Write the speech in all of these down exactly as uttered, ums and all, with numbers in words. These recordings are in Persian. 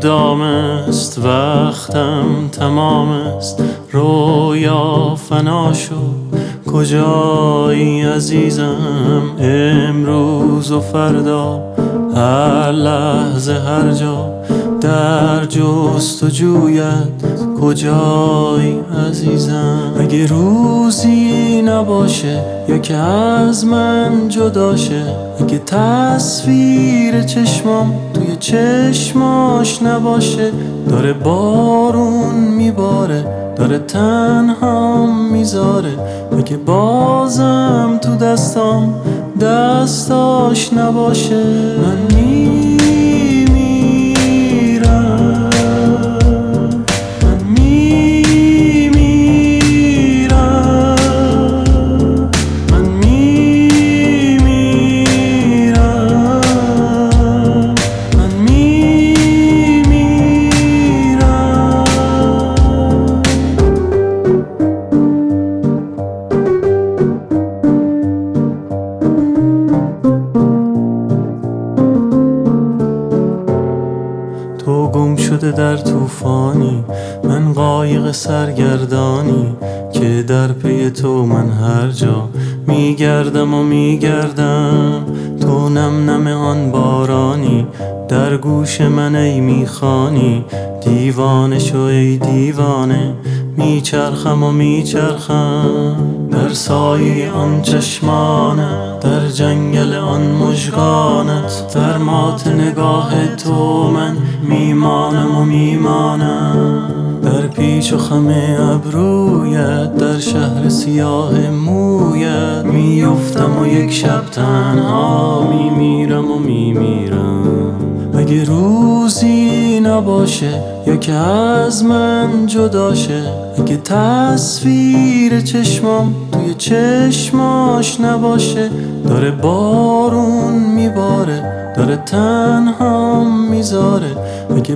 مدام است، وقتم تمام است، رویا فنا شد. کجایی عزیزم امروز و فردا، هر لحظه هر جا در جست و جویت. کجایی عزیزم اگه روزی نباشه یا که از من جدا شه، اگه تصویر چشمام توی چشماش نباشه، داره بارون میباره، داره تنهام میذاره، اگه بازم تو دستام دستاش نباشه، من میمیرم، من میمیرم، من میمیرم، من میمیرم. تو گم شده در طوفانی، من قایق سرگردانی که در پی تو من هر جا میگردم و میگردم. تو نم نم آن بارانی در گوش من ای میخوانی، دیوانه شو ای دیوانه، میچرخم و میچرخم در سایه آن چشمانت، در جنگل آن مژگانت، در مات نگاه تو من میمانم و میمانم، در پیچ و خم ابرویت، در شهر سیاه مویت میافتم و یک شب تنها میمیرم و میمیرم. اگه روزی نباشه یا که از من جدا شه، اگه تصویر چشمام توی چشماش نباشه، داره بارون میباره، داره تنهام میذاره، اگه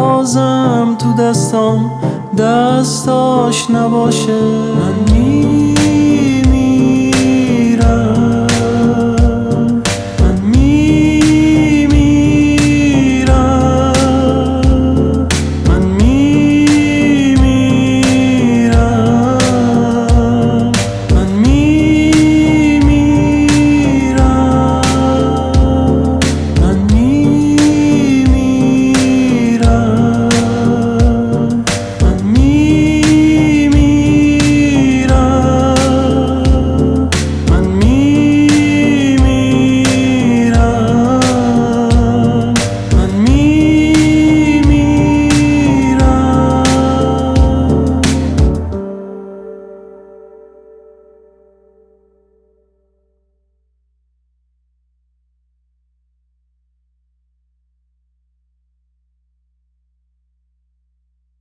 بازم تو دستام دستاش نباشه، من می